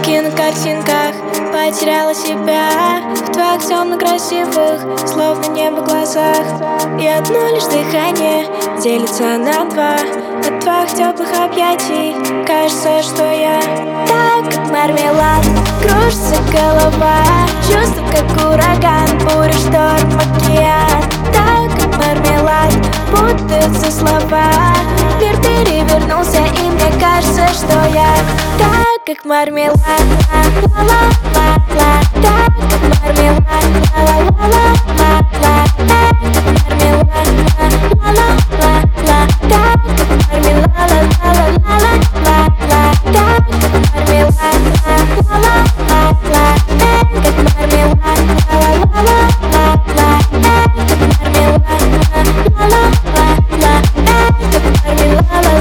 кинокартинках потеряла себя в твоих темно-красивых, словно небо глазах. И одно лишь дыхание делится на два. От твоих теплых объятий кажется, что я так, как мармелад. Кружится голова, чувство, как ураган, буря, шторм, океан. Так, как мармелад, путаются слова. Мир перевернулся, и мне кажется, что я так, как мармелад. Ла-ла-ла-ла, так, как мармелад. Ла-ла-ла-ла-ла, так, как мармелад. Ла-ла-ла-ла, так, как мармелад. Ла-ла-ла-ла-ла, так, как мармелад. Ла-ла-ла-ла, так, как мармелад. Ла-ла-ла-ла, так, как мармелад. Ла-ла-ла-ла, так, как мармелад.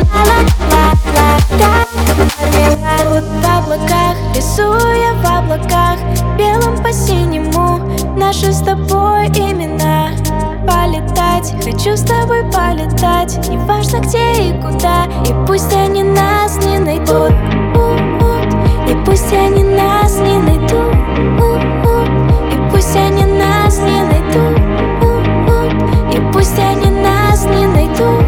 В облаках, рисуя в облаках, белым по синему наши с тобой имена. Полетать, хочу с тобой полетать, неважно где и куда. И пусть они нас не найдут, и пусть они нас не найдут, и пусть они нас не найдут, и пусть они нас не найдут.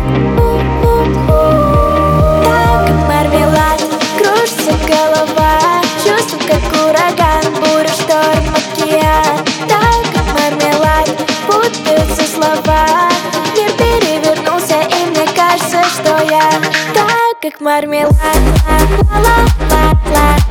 Так, как мармелад, кружится голова, чувство, как ураган, буря, шторм, океан. Так, как мармелад, путаются слова. Мир перевернулся, и мне кажется, что я так, как мармелад. Ла-ла-ла-ла.